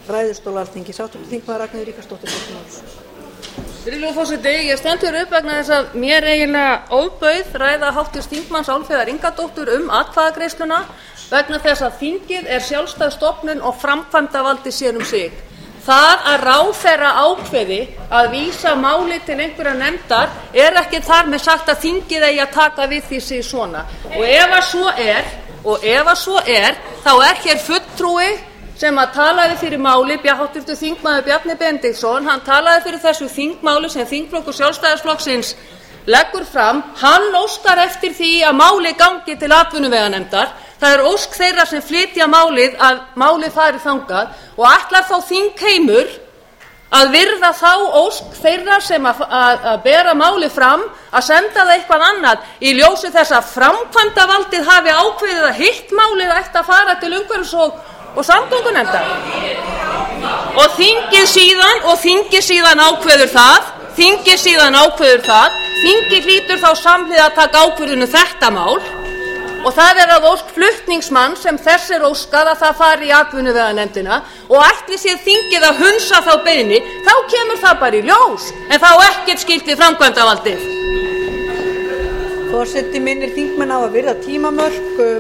ræðustól Alþingis. Háttvirtur þingmaður Ragnheiður Ríkharðsdóttir tekur til máls. Virðulegur forseti, ég stend hér upp vegna þess að mér eiginlega ofbauð ræða háttvirts þingmanns Álfheiðar Ingadóttur atkvæðagreiðsluna vegna þess að þingið er sjálfstæð stofnun og framkvæmdarvaldið sér um sig. Það að ráðherra ákveði að vísa máli til einhverjar nefndar er ekki þar með sagt að þingið eigi að taka við því sig svona. Og ef að svo er, þá er hér fulltrúi sem að talaði fyrir máli, háttvirtur þingmaður Bjarni Benediktsson, hann talaði fyrir þessu þingmáli sem þingflokkur Sjálfstæðisflokksins leggur fram. Hann óskar eftir því að máli gangi til atvinnuveganefndar. Það er ósk þeirra sem flytja málið að málið fari þangað og ætlar þá þingheimur að virða þá ósk þeirra sem að bera málið fram að senda það eitthvað annað í ljósi þess að framkvæmdarvaldið hafi ákveðið að hitt málið ætti að fara til umhverfis- og samgöngunefndar. Og þingið síðan ákveður það. Þingið hlýtur þá samhliða að taka ákvörðun um þetta mál. Og það er að ósk flutningsmann sem þess er óskað að það fari í atvinnuveganefndina og ætli sér þingið að hunsa þá beiðni, þá kemur það bara í ljós, en þá ekkert skylt við framkvæmdarvaldið. Forseti minnir þingmenn á að virða tímamörk.